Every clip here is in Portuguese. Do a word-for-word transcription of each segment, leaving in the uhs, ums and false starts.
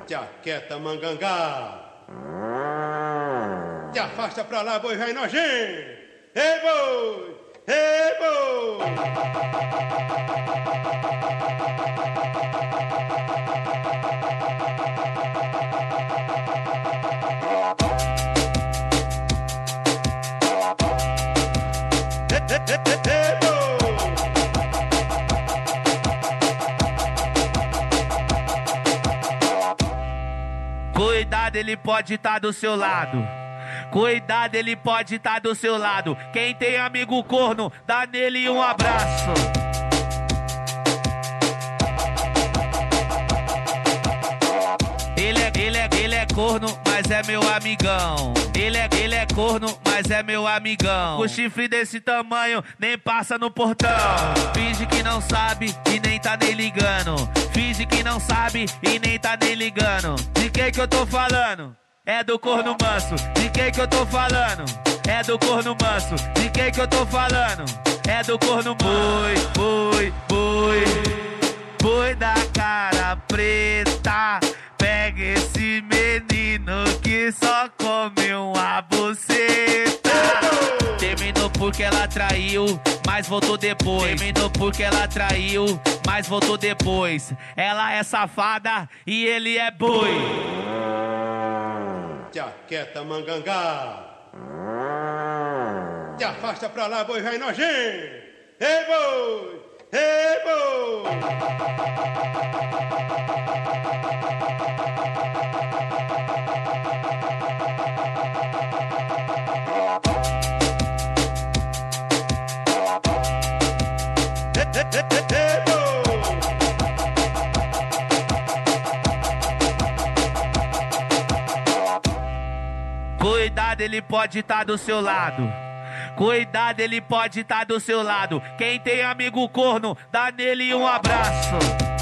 Jaqueta mangangá. Te afasta pra lá, boi velho nojento. Ei, boi! Ei, boi! Cuidado, ele pode estar do seu lado. Cuidado, ele pode estar do seu lado. Quem tem amigo corno, dá nele um abraço. Ele é, ele é, ele é corno, mas é meu amigão. Ele é, ele é corno, mas é meu amigão. O chifre desse tamanho nem passa no portão. Finge que não sabe e nem tá nem ligando. Finge que não sabe e nem tá nem ligando. De quem que eu tô falando? É do corno manso. De quem que eu tô falando? É do corno manso. De quem que eu tô falando? É do corno manso. Boi, boi, boi. Boi da cara preta. Pega esse menino que só come uma buceta. Terminou porque ela traiu, mas voltou depois. Terminou porque ela traiu, mas voltou depois. Ela é safada e ele é boi. Jaqueta mangangá. Te afasta pra lá, boi velho nojento. Ei, boi! Ei, boi! Cuidado, ele pode estar do seu lado. Cuidado, ele pode estar do seu lado. Quem tem amigo corno, dá nele um abraço.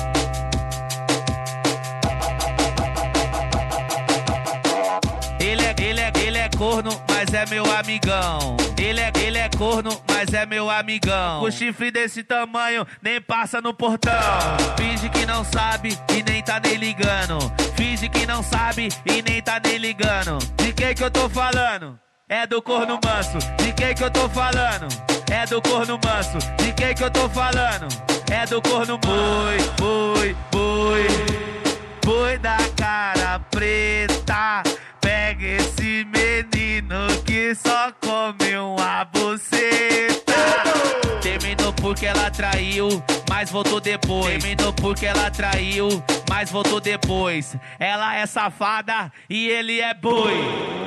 Ele é, ele é, ele é corno, mas é meu amigão. Ele é, ele é corno, mas é meu amigão. O chifre desse tamanho nem passa no portão. Finge que não sabe e nem tá nem ligando. Finge que não sabe e nem tá nem ligando. De quem que eu tô falando? É do corno manso. De quem que eu tô falando? É do corno manso. De quem que eu tô falando? É do corno boi, boi, boi. Boi da cara preta. Pega esse menino que só come uma buceta. Terminou porque ela traiu, mas voltou depois. Terminou porque ela traiu, mas voltou depois. Ela é safada e ele é boi.